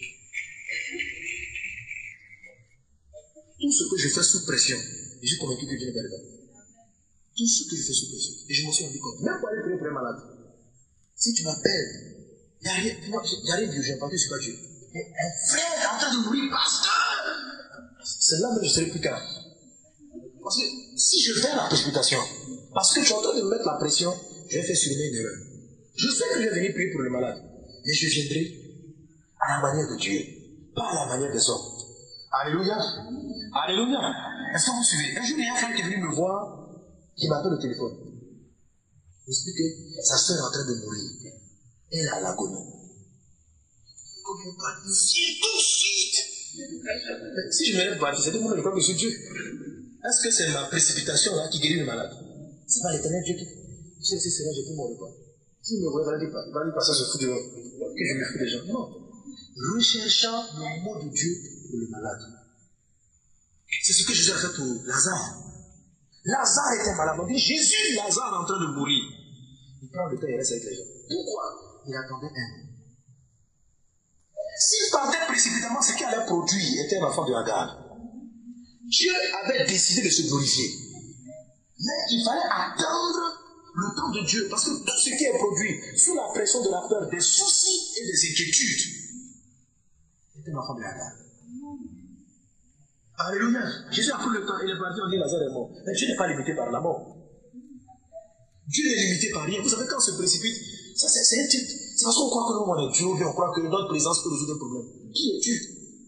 Speaker 2: Tout ce que je fais sous pression, je suis convaincu que Dieu ne m'aide pas. Tout ce que je fais sous pression. Et je m'en suis rendu compte. Même pour aller prier pour un malade. Si tu m'appelles, il n'y a rien d'urgent parce que je ne suis pas Dieu. Mais un frère est en train de mourir, pasteur. C'est là que je serai plus calme. Parce que si je fais la précipitation, parce que tu es en train de me mettre la pression, je vais faire sûrement une erreur. Je sais que je vais venir prier pour le malade, mais je viendrai à la manière de Dieu, pas à la manière des hommes. Alléluia. Alléluia. Est-ce que vous suivez? Un jour, il y a un frère qui est venu me voir, qui m'appelle au téléphone. Il m'explique que sa soeur est en train de mourir. Elle a l'agonie. Comme on parle ici tout de suite. Mais si je me lève baptisé, tout le monde ne croit que c'est Dieu. Est-ce que c'est ma précipitation là qui guérit le malade? C'est pas l'éternel Dieu qui. C'est là, j'ai fait mon repas. S'il me voit, il va lui passer ce fou de l'homme. Que je me fous des gens. Non. Recherchant le mot de Dieu pour le malade. C'est ce que Jésus a fait pour Lazare. Lazare était malade. On dit Jésus, Lazare est en train de mourir. Il prend le temps et il reste avec les gens. Pourquoi? Il attendait un an. S'il partait précipitamment, ce qu'il allait produire était un enfant de Agar. Dieu avait décidé de se glorifier. Mais il fallait attendre le temps de Dieu. Parce que tout ce qui est produit sous la pression de la peur, des soucis et des inquiétudes, était un enfant de Agar. Alléluia. Jésus a pris le temps, il est parti, on dit Lazare est mort. Mais Dieu n'est pas limité par la mort. Dieu n'est limité par rien. Vous savez, quand on se précipite, ça c'est un type. C'est parce qu'on croit que nous on est Dieu, on croit que notre présence peut résoudre un problème. Qui es-tu?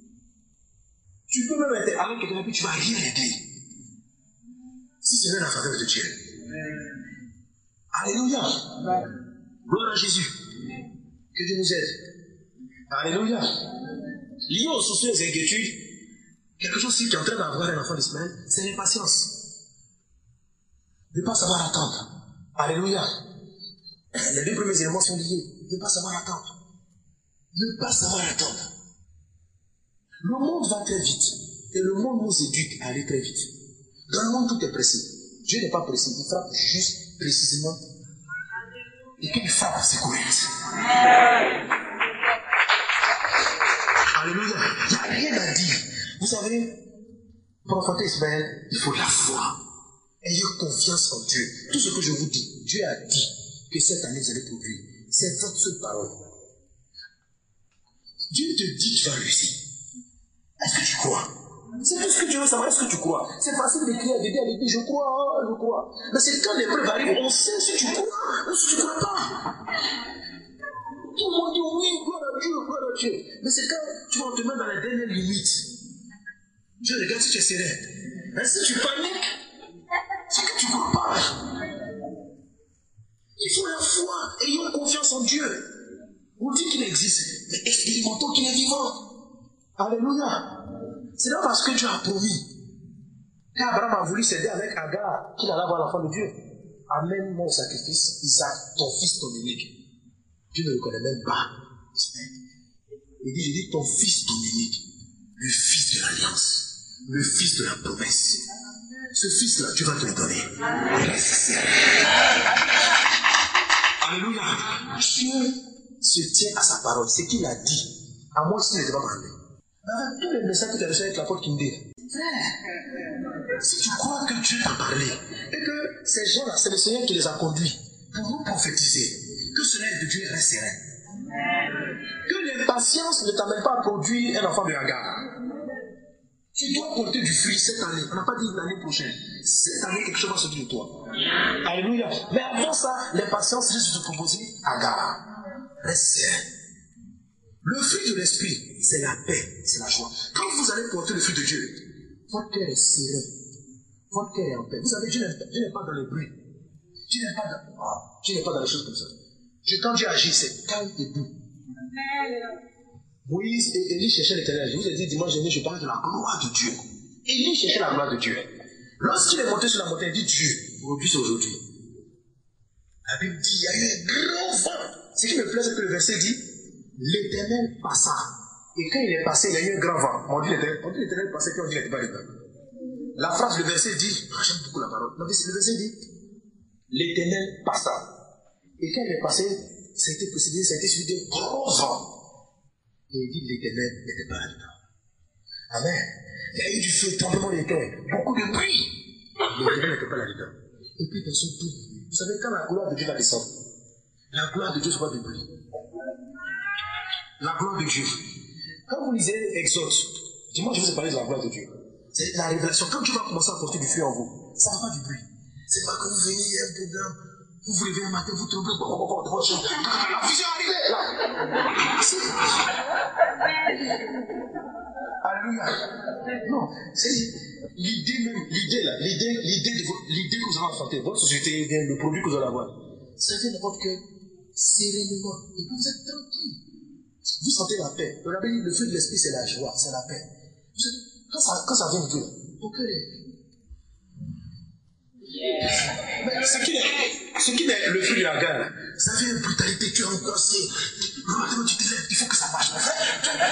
Speaker 2: Tu peux même être avec quelqu'un et puis tu ne vas rien régler. Si ce n'est la faveur de Dieu. Alléluia. Gloire à Jésus. Que Dieu nous aide. Alléluia. Lié aux soucis et aux inquiétudes, quelque chose qui est en train d'avoir un enfant d'Ismaël, c'est l'impatience. Ne pas savoir attendre. Alléluia. Les deux premiers éléments sont liés. Ne pas savoir attendre. Ne pas savoir attendre. Le monde va très vite. Et le monde nous éduque à aller très vite. Dans le monde, tout est pressé. Dieu n'est pas pressé. Il frappe juste, précisément. Et quand il frappe, c'est correct. Alléluia. Il n'y a rien à dire. Vous savez, pour enfanter Ismaël, il faut de la foi. Ayez confiance en Dieu. Tout ce que je vous dis, Dieu a dit que cette année vous allez produire. C'est votre seule parole. Dieu te dit que tu vas réussir. Est-ce que tu crois? C'est tout ce que Dieu veut savoir. Est-ce que tu crois? C'est facile d'écrire, de dire, je crois, je crois. Mais c'est quand l'épreuve arrive, on sait si tu crois ou si tu ne crois pas. Tout le monde dit oui, gloire à Dieu, gloire à Dieu. Mais c'est quand tu vas te mettre dans la dernière limite. Dieu regarde si tu es serein. Mais si tu paniques, c'est que tu ne crois pas. Il faut la foi. Ayons confiance en Dieu. On dit qu'il existe, mais expérimentons qu'il est vivant. Alléluia. C'est là parce que Dieu a promis. Quand Abraham a voulu s'aider avec Agar, qu'il allait avoir l'enfant de Dieu, amène mon sacrifice, Isaac, ton fils, ton unique. Dieu ne le connaît même pas. Il dit, je dis ton fils, ton unique, le fils de l'alliance, le fils de la promesse. Ce fils-là, tu vas te le donner. Alléluia. Dieu se tient à sa parole. Ce qu'il a dit À moi aussi, il n'était pas parlé. Mais avec tous les messages que tu as reçus avec l'apôtre Kindé, si tu crois que Dieu t'a parlé et que ces gens-là, c'est le Seigneur qui les a conduits pour vous prophétiser, que ce n'est de Dieu reste serein. Que l'impatience ne t'amène pas à produire un enfant de Hagar. Tu dois porter du fruit cette année. On n'a pas dit l'année prochaine. Cette année, quelque chose va sortir de toi. Alléluia. Mais avant ça, l'impatience risque de te proposer Hagar. Reste serein. Le fruit de l'esprit, c'est la paix, c'est la joie. Quand vous allez porter le fruit de Dieu, votre cœur est serein. Votre cœur est en paix. Vous savez, Dieu n'est pas dans le bruit. Dieu n'est pas dans les choses comme ça. Quand Dieu agit, c'est calme et doux. Moïse et Élie cherchaient l'Éternel. Je vous ai dit dimanche dernier, je parlais de la gloire de Dieu. Élie cherchait la gloire de Dieu. Lorsqu'il est monté sur la montagne, il dit Dieu, aujourd'hui c'est aujourd'hui. La Bible dit, il y a eu un grand vent. Ce qui me plaît, c'est que le verset dit, l'Éternel passa. Et quand il est passé, il y a eu un grand vent. On dit l'Éternel passait, puis on dit qu'il n'était pas dedans. La phrase, le verset dit, j'aime beaucoup la parole. Le verset dit, l'Éternel passa. Et quand il est passé, ça a été précédé, ça a été suivi d'un gros vent. Et il dit l'Éternel n'était pas là-dedans. Amen. Il y a eu du feu, tremblement de terre, beaucoup de bruit. L'Éternel n'était pas là-dedans. Et puis dans ce doux, vous savez, quand la gloire de Dieu va descendre, la gloire de Dieu sera du bruit. La gloire de Dieu. Quand vous lisez Exode, dimanche je vous ai parlé de la gloire de Dieu. C'est la révélation. Quand Dieu va commencer à porter du feu en vous, ça ne va pas du bruit. C'est pas que vous venez, il y a un programme, vous vous levez un matin, vous tremblez, de votre chambre. La vision est arrivée, là. Alléluia. Non, c'est l'idée même, l'idée que vous avez affrontée, votre société, le produit que vous allez avoir. Ça vient de votre cœur sérénement. Et vous êtes tranquille. Vous sentez la paix. On avait dit le feu de l'esprit, c'est la joie, c'est la paix. Quand ça vient de Dieu, ton cœur est. Mais ce qui est le fruit de la guerre, ça vient de brutalité, tu es angoissé. Le matin, tu te lèves, il faut que ça marche, mon frère.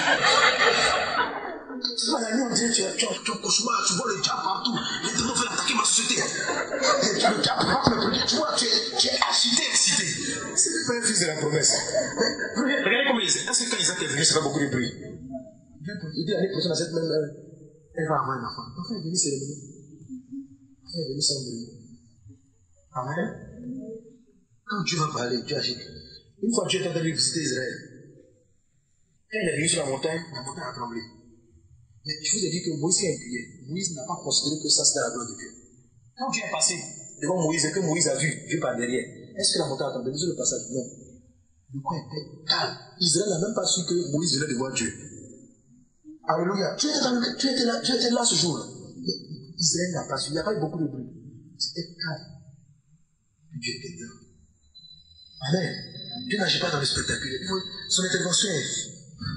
Speaker 2: C'est pas la nuit, on dirait tu es un cauchemar, tu vois le diable partout. Les démons veulent attaquer ma société. Le diable frappe le produit, tu vois, tu es excité. C'est pas un fils de la promesse. Mais regardez comment il est. Est-ce que quand Isaac est venu, ça fait beaucoup de bruit? Il dit l'année prochaine, à cette même heure, elle va avoir un enfant. L'enfant est venu, c'est le mieux. L'enfant est venu sans bruit. Amen. Quand Dieu va parler, Dieu agit. Une fois Dieu est en train de visiter Israël, quand il est venu sur la montagne a tremblé. Mais je vous ai dit que Moïse qui a prié, Moïse n'a pas considéré que ça c'était la gloire de Dieu. Quand Dieu est passé devant Moïse et que Moïse a vu Dieu par derrière, est-ce que la montagne a tremblé sur le passage? Non. Le coin était calme. Israël n'a même pas su que Moïse venait de voir Dieu. Alléluia. Tu étais là ce jour-là. Mais Israël n'a pas su. Il n'y a pas eu beaucoup de bruit. C'était calme. Dieu était là. Amen. Dieu n'agit pas dans le spectaculaire. Son intervention est.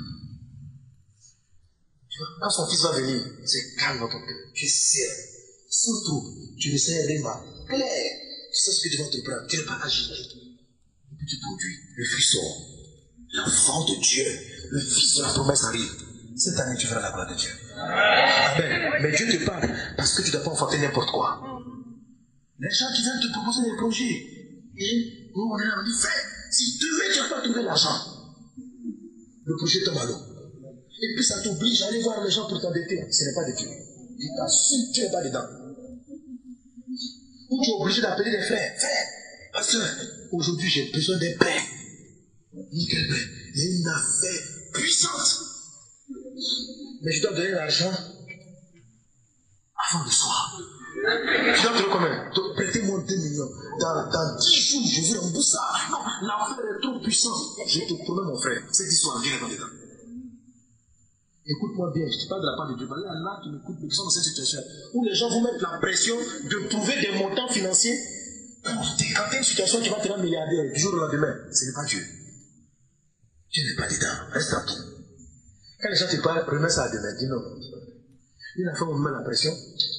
Speaker 2: Tu vois, quand son fils va venir, c'est calme dans ton cœur. Tu es serré. Sans trouble. Tu ne sais rien clair. Tu sais ce que Dieu va te prendre. Tu n'es pas agité. Et puis tu produis. Le fruit sort. L'enfant de Dieu, le fils de la promesse arrive. Cette année, tu verras la gloire de Dieu. Amen. Mais Dieu te parle parce que tu ne dois pas enfanter n'importe quoi. Les gens qui viennent te proposer des projets, et on est là, on dit, fais. Si demain tu n'as pas trouvé l'argent, le projet tombe à l'eau. Et puis ça t'oblige à aller voir les gens pour t'endetter. Ce n'est pas de Dieu. Il t'assure, tu n'es pas dedans. Ou tu es obligé d'appeler des frères. Frère, parce que aujourd'hui j'ai besoin d'un père. Nickel père. Il y a une affaire puissante. Mais je dois donner l'argent avant le soir. Tu dois trouver combien? Prêtez-moi 2 millions. Dans 10 jours, je vous rembourse ça. Non, l'affaire est trop puissante. Je te promets, mon frère, cette histoire, Dieu n'est pas dedans. Écoute-moi bien, je ne te parle de la part de Dieu. Il y en a qui m'écoutent, mais qui sont dans cette situation où les gens vous mettent la pression de trouver des montants financiers pour décanter une situation qui va te rendre milliardaire du jour au lendemain. Ce n'est pas Dieu. Dieu n'est pas dedans. Reste tranquille. Quand les gens te parlent, remets ça à demain. Dis non. Une affaire, on me met la pression.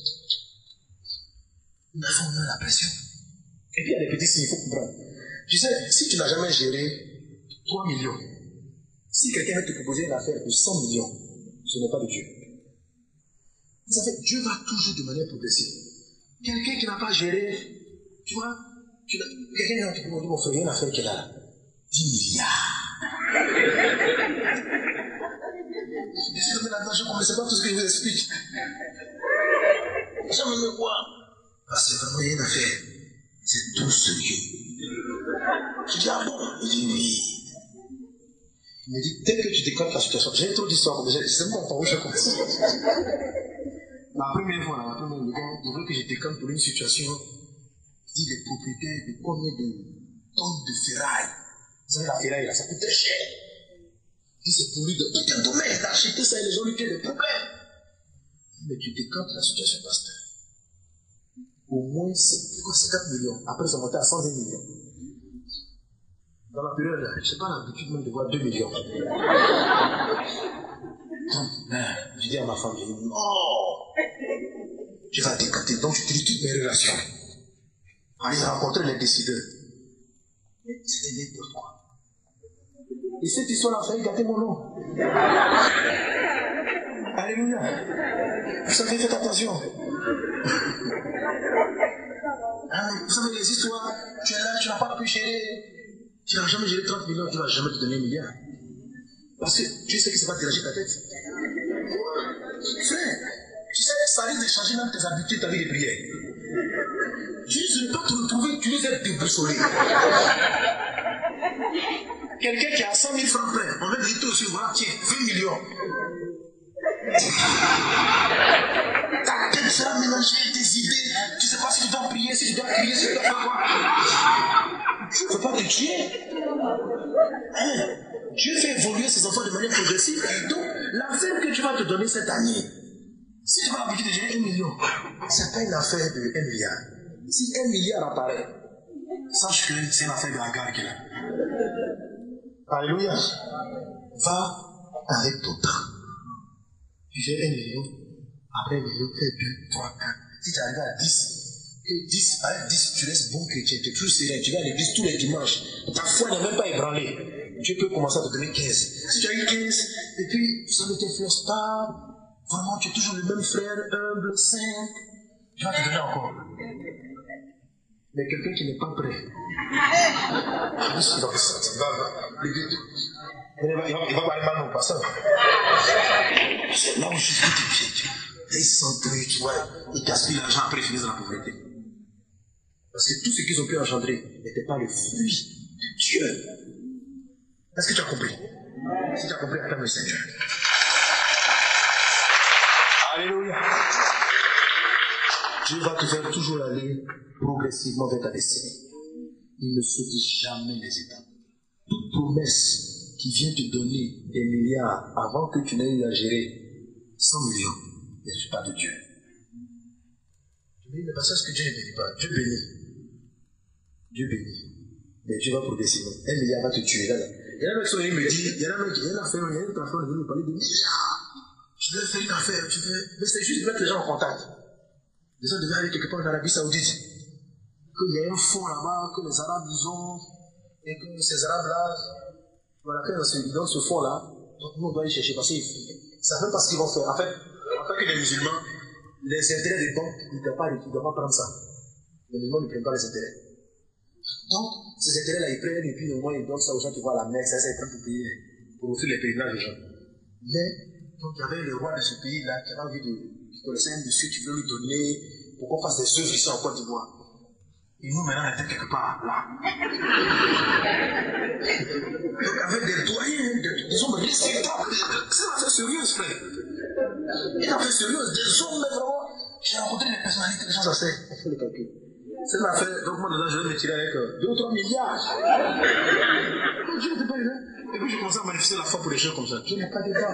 Speaker 2: Une affaire, on me met la pression. Et puis il y a des petits signes, il faut comprendre. Tu sais, si tu n'as jamais géré 3 millions, si quelqu'un veut te proposer une affaire de 100 millions, ce n'est pas de Dieu. Vous savez, Dieu va toujours de manière progressive. Quelqu'un qui n'a pas géré, tu vois, quelqu'un qui te propose, mon frère, il y a une affaire qui est là. 10 milliards. Je suis tombé là-dedans, je ne connaissais pas tout ce que je vous explique. Jamais me voir. Parce que vraiment, il y a une affaire. C'est tout sérieux. Je dis, ah bon? Il dit, oui. Il me dit, dès que tu décodes la situation, j'ai trop d'histoires déjà, c'est bon, par où je commence. La première fois, le gars, il veut que je déconne pour une situation. Il dit, les propriétaires de combien de tonnes de ferraille. Vous savez, la ferraille, là, ça coûte très cher. Il dit, c'est pour lui de tout un domaine, d'acheter ça et les gens lui créent des problèmes. Mais tu décantes la situation, pasteur. Au moins, c'est 4 millions. Après, ça montait à 120 millions. Dans la période là, je n'ai pas l'habitude même de voir 2 millions. Donc, je dis à ma femme, non, tu vas décanter, donc je utilise toutes mes relations. Aller rencontrer les décideurs. C'était n'importe quoi. Et cette histoire a failli gâter mon nom. Alléluia. Vous savez, faites attention. Vous savez, les histoires, tu es là, tu n'as pas pu gérer. Tu n'as jamais géré 30 millions, tu ne vas jamais te donner 1 milliard. Parce que tu sais que ça va déranger ta tête. Frère, tu sais, ça risque de changer même tes habitudes, ta vie de prière. Tu ne peux pas te retrouver, tu risques d'être déboussolé. Quelqu'un qui a 100 000 francs prêts, on va dire toi aussi, voilà, tiens, 20 millions. Ta tête sera mélangée, des idées. Tu ne sais pas si tu dois prier, si tu dois crier, si tu dois faire quoi. Je ne veux pas te tuer. Dieu fait évoluer ses enfants de manière progressive. Donc, l'affaire que tu vas te donner cette année, si tu vas l'habitude de gérer 1 million, ce n'est pas une affaire de 1 milliard. Si 1 milliard apparaît, sache que c'est une affaire de Agar qui est là. Alléluia. Va avec ton temps. Tu fais 1 million, après 1 million, fais 2, 3, 4. Si tu arrives à 10, avec 10, tu restes bon chrétien, tu es plus serein, tu vas à l'église tous les dimanches. Ta foi n'est même pas ébranlée. Tu peux commencer à te donner 15. Si tu as eu 15, et puis ça ne t'influence pas, vraiment tu es toujours le même frère, humble, saint, tu vas te donner encore. Mais quelqu'un qui n'est pas prêt, il va parler mal au pasteur. C'est là où je suis dit, ils sont trucs, tu vois, ils gaspillent l'argent après ils finissent dans la pauvreté. Parce que tout ce qu'ils ont pu engendrer n'était pas le fruit de Dieu. Est-ce que tu as compris? Si tu as compris, acclame le Seigneur. Alléluia. Dieu va te faire toujours aller progressivement vers ta destinée. Il ne saute jamais les étapes. Toute promesse qui vient te donner des milliards avant que tu n'aies eu à gérer 100 millions, ne suis pas de Dieu. Tu me dis, mais parce que Dieu ne bénit pas. Dieu bénit. Dieu bénit. Mais Dieu va progressivement. 1 milliard va te tuer. Là. Il y a un mec qui me dit, il y a un mec qui vient faire, il y a une personne qui vient me parler de milliards. Je vais faire une affaire, mais c'est juste de mettre les gens en contact. Les gens devaient aller quelque part en Arabie Saoudite. Qu'il y a un fonds là-bas, que les Arabes ils ont, et que ces Arabes-là, voilà, quand ils donnent ce fonds-là, donc nous on doit aller chercher, parce qu'ils ne savent même pas ce qu'ils vont faire. En fait que les musulmans, les intérêts des banques, ils ne doivent pas prendre ça. Les musulmans ne prennent pas les intérêts. Donc, ces intérêts-là, ils prennent, et puis au moins ils donnent ça aux gens qui vont à la mer, ça ils prennent pour payer, pour offrir les pèlerinages aux gens. Mais, donc il y avait le roi de ce pays-là qui avait envie qui connaissait un monsieur, tu veux lui donner pour qu'on fasse des œuvres ici en Côte d'Ivoire. Et nous, maintenant, on était quelque part là. Donc, avec des doyens, des hommes respectables, c'est une affaire sérieuse, frère. Une affaire sérieuse, des hommes, mais vraiment, j'ai rencontré des personnalités, des gens assez. Il faut les calculer. C'est une affaire, donc moi, dedans, je vais me tirer avec 2 ou 3 milliards. Dieu n'était pas là. Et puis, je commençais à manifester la foi pour les gens comme ça. Dieu n'est pas dedans.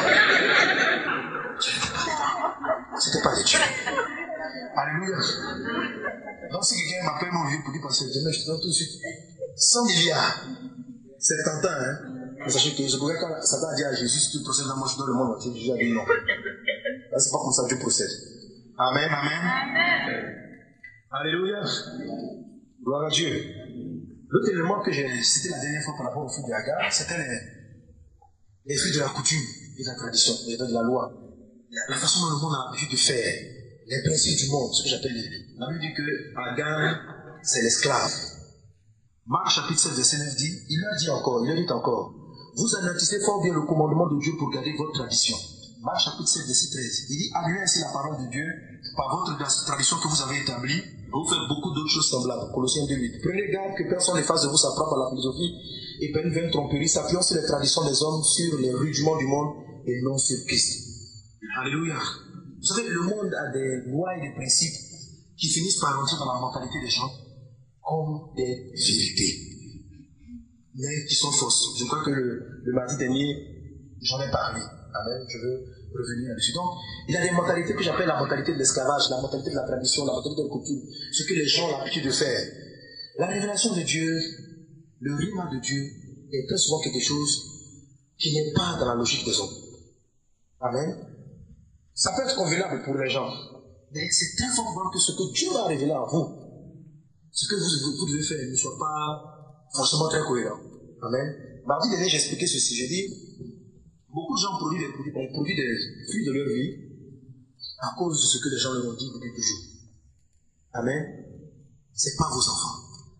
Speaker 2: C'était pas des Dieu. Alléluia. Donc si quelqu'un m'appelle mon vieux pour dire parce que demain je te donne tout de suite 100 milliards, c'est tentant, hein. Mais sachez que je pourrais quand Satan a dit à Jésus, si tu procèdes dans moi, je donne le monde entier, Jésus a dit non. Là, c'est pas comme ça que Dieu procède. Amen, amen. Alléluia. Gloire à Dieu. L'autre élément que j'ai cité la dernière fois par rapport au fruit de Agar, c'était les fruits de la coutume et de la tradition, et de la loi. La façon dont le monde a l'habitude de faire, les principes du monde, ce que j'appelle la Bible dit que Agar, c'est l'esclave. Marc chapitre 7, verset 9 dit, il leur dit encore, vous anéantissez fort bien le commandement de Dieu pour garder votre tradition. Marc chapitre 7, verset 13. Il dit, annulez ainsi la parole de Dieu par votre tradition que vous avez établie. Vous faites beaucoup d'autres choses semblables. Colossiens 2:8. Prenez garde que personne ne fasse de vous sa propre la philosophie et par une vaine tromperie, s'appuyant sur les traditions des hommes, sur les rudiments du monde et non sur Christ. Alléluia. Vous savez, le monde a des lois et des principes qui finissent par rentrer dans la mentalité des gens comme des vérités, mais qui sont fausses. Je crois que le mardi dernier, j'en ai parlé. Amen. Je veux revenir là-dessus. Donc, il y a des mentalités que j'appelle la mentalité de l'esclavage, la mentalité de la tradition, la mentalité de la coutume, ce que les gens ont l'habitude de faire. La révélation de Dieu, le rima de Dieu, est très souvent quelque chose qui n'est pas dans la logique des hommes. Amen. Ça peut être convenable pour les gens, mais c'est très fort que ce que Dieu a révélé à vous, ce que vous devez faire ne soit pas forcément très cohérent. Amen. Mardi dernier, j'ai expliqué ceci. J'ai dit, beaucoup de gens ont produit des fruits de leur vie à cause de ce que les gens leur ont dit depuis toujours. Amen. Ce n'est pas vos enfants.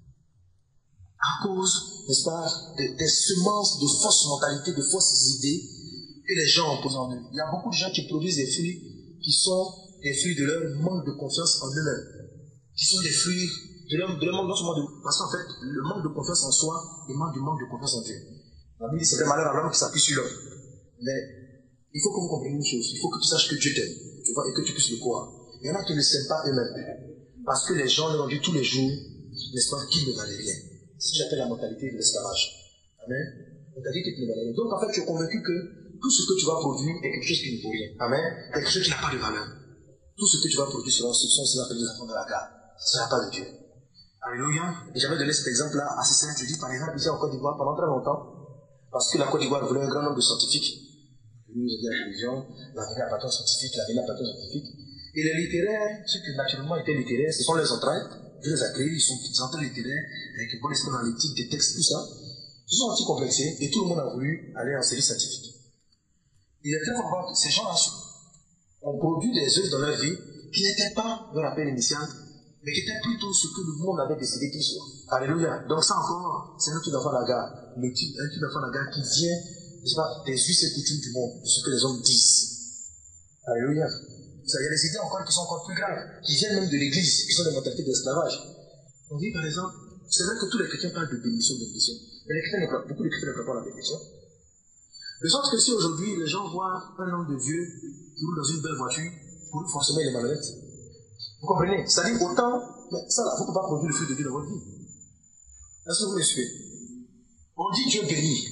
Speaker 2: À cause, n'est-ce pas, des semences de fausses mentalités, de fausses idées que les gens ont posées en eux. Il y a beaucoup de gens qui produisent des fruits qui sont des fruits de leur manque de confiance en eux-mêmes. Qui sont des fruits de leur manque non seulement de... Parce qu'en fait, le manque de confiance en soi émane du manque de confiance en Dieu. La Bible dit c'est le malheur à l'homme qui s'appuie sur l'homme. Mais il faut que vous compreniez une chose. Il faut que tu saches que Dieu t'aime. Tu vois, et que tu puisses le croire. Il y en a qui ne le savent pas eux-mêmes. Parce que les gens leur ont dit tous les jours, n'est-ce pas, qu'ils ne valaient rien. C'est ce que j'appelle la mentalité de l'esclavage. Amen. Mentalité qui ne valait rien. Donc en fait, tu es convaincu que tout ce que tu vas produire est quelque chose qui ne vaut rien. Amen. Quelque chose qui n'a pas de valeur. Tout ce que tu vas produire sera ce sont ces appels des enfants de la gare. Ce n'est pas de Dieu. Alléluia. Et j'avais donné cet exemple-là assez simple. Je dis par exemple ici en Côte d'Ivoire pendant très longtemps. Parce que la Côte d'Ivoire voulait un grand nombre de scientifiques. Nous avons dit à la télévision, l'avenir à patron scientifique, l'avenir à patron scientifique. Et les littéraires, ceux qui naturellement étaient littéraires, ce sont les entrailles. Je les accueille, ils sont entrailles littéraires, avec un bon esprit analytique, des textes, tout ça. Ils se sont anti-complexés et tout le monde a voulu aller en série scientifique. Il est très probable que ces gens-là ont produit des œuvres dans leur vie qui n'étaient pas leur appel initial, mais qui étaient plutôt ce que le monde avait décidé qu'ils soient. Alléluia. Donc ça encore, c'est un truc d'enfant lagarde. Un truc d'enfant lagarde qui vient, n'est-ce pas, des us et coutumes du monde, de ce que les hommes disent. Alléluia. Il y a des idées encore qui sont encore plus graves, qui viennent même de l'église, qui sont des mentalités d'esclavage. On dit par exemple, c'est vrai que tous les chrétiens parlent de bénédiction, mais beaucoup de chrétiens ne croient pas à la bénédiction. De sorte que si aujourd'hui les gens voient un homme de Dieu qui roule dans une belle voiture, pour eux forcément il est malhonnête. Vous comprenez? C'est-à-dire autant, mais ça là, vous ne pouvez pas produire le fruit de Dieu dans votre vie. Est-ce que vous me suivez? On dit Dieu bénit.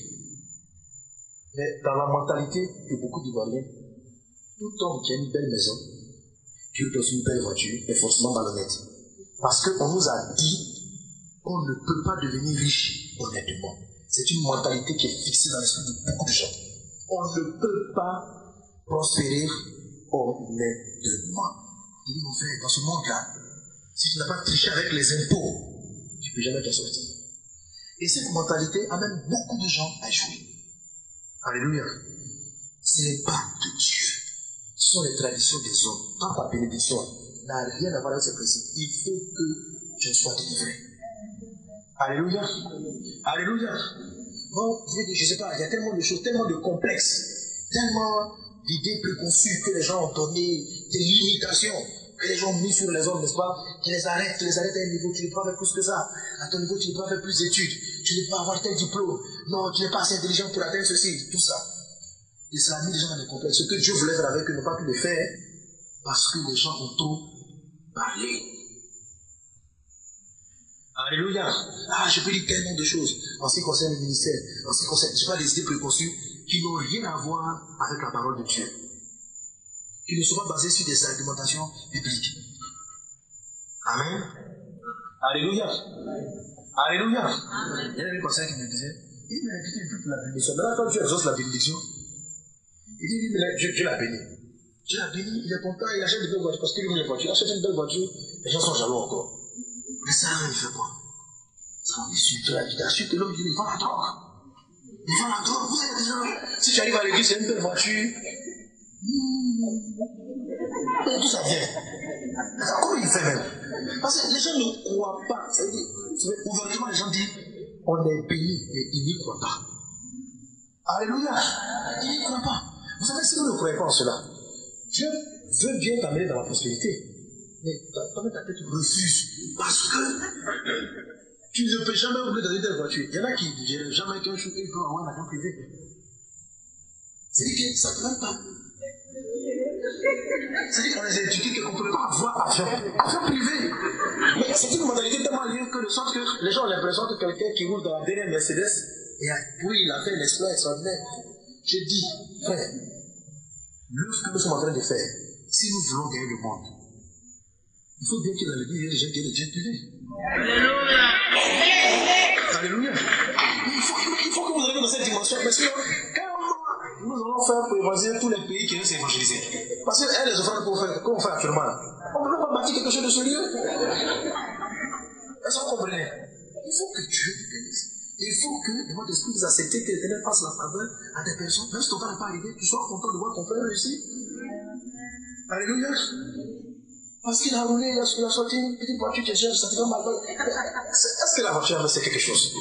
Speaker 2: Mais dans la mentalité de beaucoup d'Ivoiriens, tout homme qui a une belle maison, qui roule dans une belle voiture, est forcément malhonnête. Parce qu'on nous a dit qu'on ne peut pas devenir riche honnêtement. C'est une mentalité qui est fixée dans l'esprit de beaucoup de gens. On ne peut pas prospérer honnêtement. Je dis mon frère, dans ce monde-là, si tu n'as pas triché avec les impôts, tu ne peux jamais t'en sortir. Et cette mentalité amène beaucoup de gens à échouer. Alléluia. Ce n'est pas de Dieu. Ce sont les traditions des hommes. Tant ta bénédiction n'a rien à voir avec ces principes. Il faut que je sois délivré. Alléluia. Alléluia. Bon, je ne sais pas, il y a tellement de choses, tellement de complexes, tellement d'idées préconçues que les gens ont données, des limitations que les gens ont mis sur les hommes, n'est-ce pas, qui les arrêtent à un niveau. Tu ne peux pas faire plus que ça. À ton niveau, tu ne peux pas faire plus d'études. Tu ne peux pas avoir tel diplôme. Non, tu n'es pas assez intelligent pour atteindre ceci, tout ça. Et ça a mis les gens dans des complexes. Ce que Dieu voulait faire avec eux, n'ont pas pu le faire parce que les gens ont trop parlé. Alléluia. Ah, je peux dire tellement de choses en ce qui concerne le ministère, en ce qui concerne, je sais pas, des idées préconçues qui n'ont rien à voir avec la parole de Dieu, qui ne sont pas basées sur des argumentations bibliques. Amen. Alléluia. Alléluia. Il y a un conseil qui me disait, il dit, mais écoutez, pour la bénédiction. Mais là, quand tu exauces la bénédiction, il dit, mais Dieu l'a béni. Dieu l'a béni, il est content, il achète de belles voitures, parce qu'il aime les voitures. Il achète une belle voiture, les gens sont jaloux encore. Mais ça, il fait quoi? Ça, on est sur la vie. Assure que l'homme dit, il vend la drogue. Il vend la drogue. Vous avez des gens, si tu arrives à l'église, c'est une belle voiture. D'où ça vient? Comment il fait même? Parce que les gens ne croient pas. C'est-à-dire, ouvertement, les gens disent, on est béni, mais ils n'y croient pas. Alléluia. Il n'y croit pas. Vous savez, si vous ne croyez pas en cela, Dieu veut bien t'amener dans la prospérité. Mais toi-même, ta tête refuse. Parce que tu ne peux jamais rouler dans une telle voiture. Il y en a qui ne viennent jamais qu'un jour, ils peuvent avoir un avion privé. C'est-à-dire que ça ne peut même pas. C'est-à-dire qu'on est éduqués qu'on ne peut pas avoir avion privé. Mais c'est une mentalité tellement liée que de sorte que les gens ont l'impression que quelqu'un qui roule dans la dernière Mercedes, et oui, il a fait un exploit extraordinaire. Je dis, frère, l'œuvre que nous sommes en train de faire, si nous voulons gagner le monde, il faut bien qu'il y ait dans l'église, il y ait des gens qui aient des jets privés. Alléluia. Il faut que vous arriviez dans cette dimension. Parce que quand nous allons faire pour évangéliser tous les pays qui nous évangéliser. Parce que les offrandes qu'on fait actuellement, on ne peut pas bâtir quelque chose de sérieux. Est-ce que vous comprenez? Il faut que Dieu te bénisse. Il faut que votre esprit vous accepte que l'Éternel fasse la faveur à des personnes, même si ton temps n'est pas arrivé, tu sois content de voir ton frère réussir. Alléluia. Parce qu'il a roulé, il a sorti une petite voiture qui cherche, ça te fait mal. Est-ce que la voiture c'est quelque chose?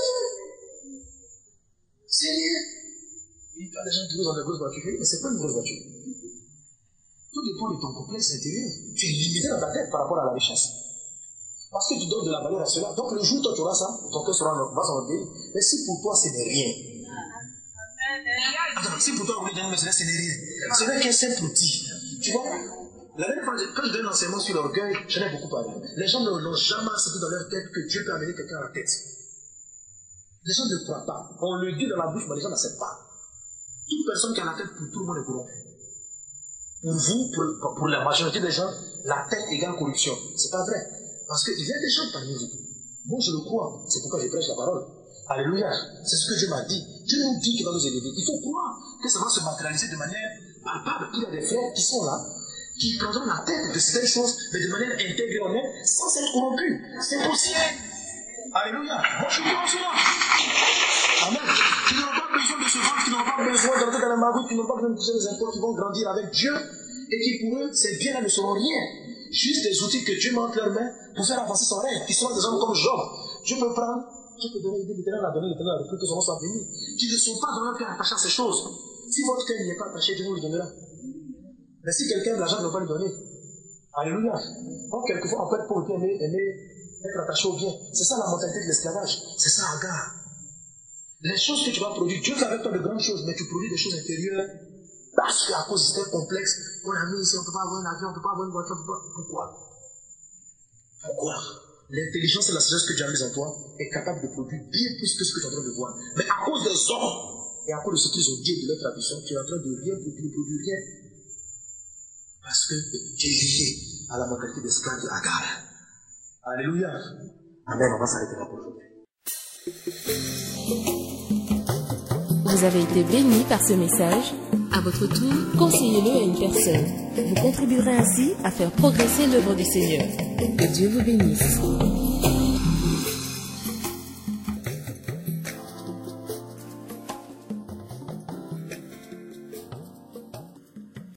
Speaker 2: C'est rien. Il y a des gens qui roulent dans des grosses voitures, mais ce n'est pas une grosse voiture. Tout dépend de ton complexe intérieur. Tu es limité dans ta tête par rapport à la richesse. Parce que tu donnes de la valeur à cela. Donc le jour où tu auras ça, ton cœur va s'enlever. Mais si pour toi ce n'est rien. Attends, si pour toi rouler dans une Mercedes ce n'est rien. Ce n'est qu'un simple outil. Tu vois? La dernière fois, quand je donne un enseignement sur l'orgueil, j'en ai beaucoup parlé. Les gens n'ont jamais accepté dans leur tête que Dieu peut amener quelqu'un à la tête. Les gens ne croient pas. On le dit dans la bouche, mais les gens n'acceptent pas. Toute personne qui a la tête pour tout le monde est corrompue. Pour vous, pour la majorité des gens, la tête égale corruption. C'est pas vrai. Parce qu'il y a des gens parmi vous. Moi, je le crois. C'est pourquoi je prêche la parole. Alléluia. C'est ce que Dieu m'a dit. Dieu nous dit qu'il va nous élever. Il faut croire que ça va se matérialiser de manière palpable. Il y a des frères qui sont là, qui prendront la tête de certaines choses, mais de manière intégrée en eux, sans être corrompus. C'est possible. Alléluia. Moi, je crois en cela. Amen. Qui n'ont pas besoin de se vendre, qui n'ont pas besoin d'entrer dans la maraude, qui n'ont pas besoin de toucher les impôts, qui vont grandir avec Dieu, et qui pour eux, ces biens-là ne seront rien. Juste des outils que Dieu met entre leurs mains pour faire avancer son règne, qui sont des hommes comme Job. Dieu peut prendre, Dieu peut donner l'Éternel a donné, l'Éternel a repris que son nom soit béni. Qui ne sont pas dans leur cœur attachés à ces choses. Si votre cœur n'y est pas attaché, Dieu vous le donnera. Mais si quelqu'un de l'argent ne va pas lui donner, alléluia. Donc, quelquefois, on peut être pauvre et aimer être attaché au bien. C'est ça la mentalité de l'esclavage. C'est ça, Agar. Les choses que tu vas produire, Dieu fait avec toi de grandes choses, mais tu produis des choses intérieures. Parce qu'à cause de système complexe, on a mis ici, on ne peut pas avoir un avion, on ne peut pas avoir une voiture, on ne peut pas. Pourquoi? L'intelligence et la sagesse que Dieu a mise en toi est capable de produire bien plus que ce que tu es en train de voir. Mais à cause des hommes et à cause de ce qu'ils ont dit de leur tradition, tu es en train de rien produire rien. Parce que tu es lié à la mentalité d'esclave de Agar. Alléluia. Amen. On va s'arrêter là pour aujourd'hui.
Speaker 1: Vous avez été béni par ce message. À votre tour, conseillez-le à une personne. Vous contribuerez ainsi à faire progresser l'œuvre du Seigneur. Que Dieu vous bénisse.